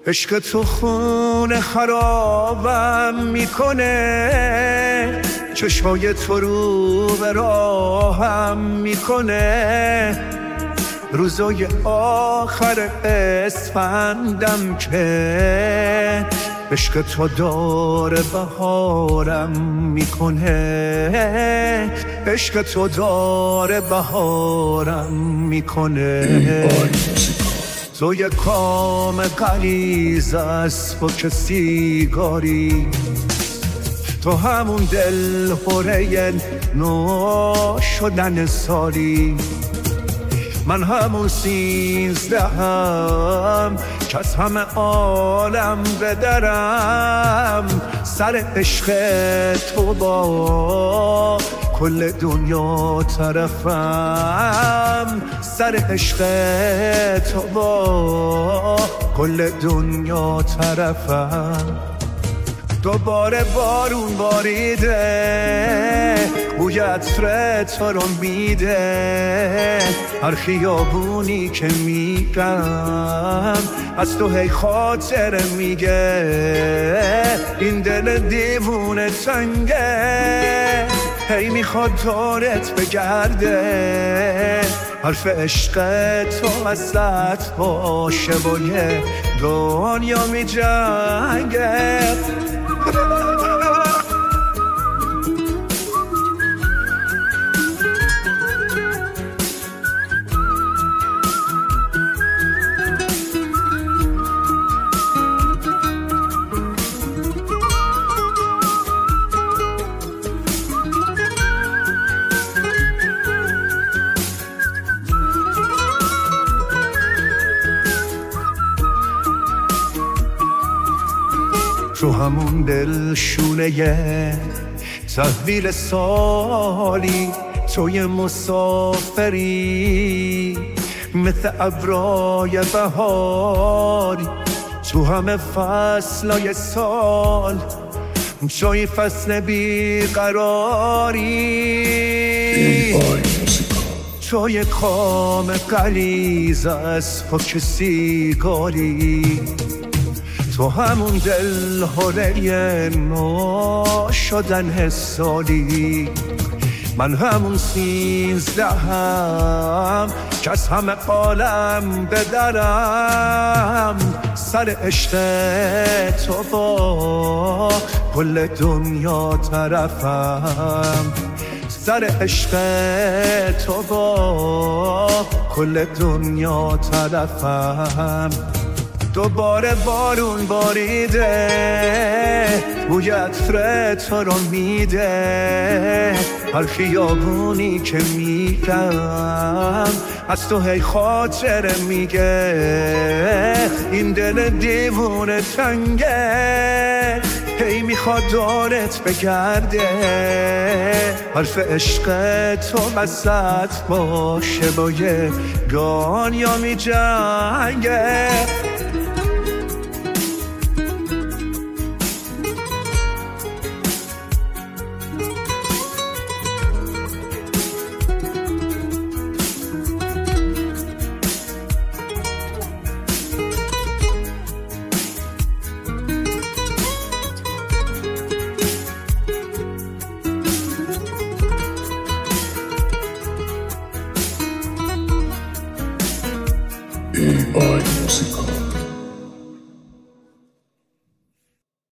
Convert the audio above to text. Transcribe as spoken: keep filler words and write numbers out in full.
عشق تو خون خرابم میکنه، چشمای تو رو به راهم میکنه، روزای آخر اسفندم که عشق تو داره بهارم میکنه، عشق تو داره بهارم میکنه. تو یک کام غلیظ از فک سیگاری، تو همون دل هره نو شدن سالی، من همون سیزدهم که از همه عالم بدرم، سر عشق تو با کل دنیا طرفم، سر عشق تو با کل دنیا طرفم. دوباره بارون باریده، بوی عطر تو رو میده، هر خیابونی که میرم از تو هی خاطر میگه، این دل دیوونه تنگه هی میخواد دورت بگرده، حرف عشق تو وسط باشه و یه دنیا میجنگه. تو همون دل شونه تحویل سالی، توی مسافری مثل ابرای بهاری، تو همه فصلای سال توی فصل بیقراری، توی کام غلیظ از فک سیگاری، تو همون دل هره نو شدن حسالی، من همون سیزدهم که از همه عالم بدرم، سر عشق تو با کل دنیا طرفم، سر عشق تو با کل دنیا طرفم. دوباره بارون باریده، بوی عطر تو رو میده، هر خیابونی که میرم از تو هی خاطر میگه، این دل دیوونه تنگه هی میخواد دورت بگرده، حرف عشق تو وسط باشه با یه دنیا میجنگه. A I Música.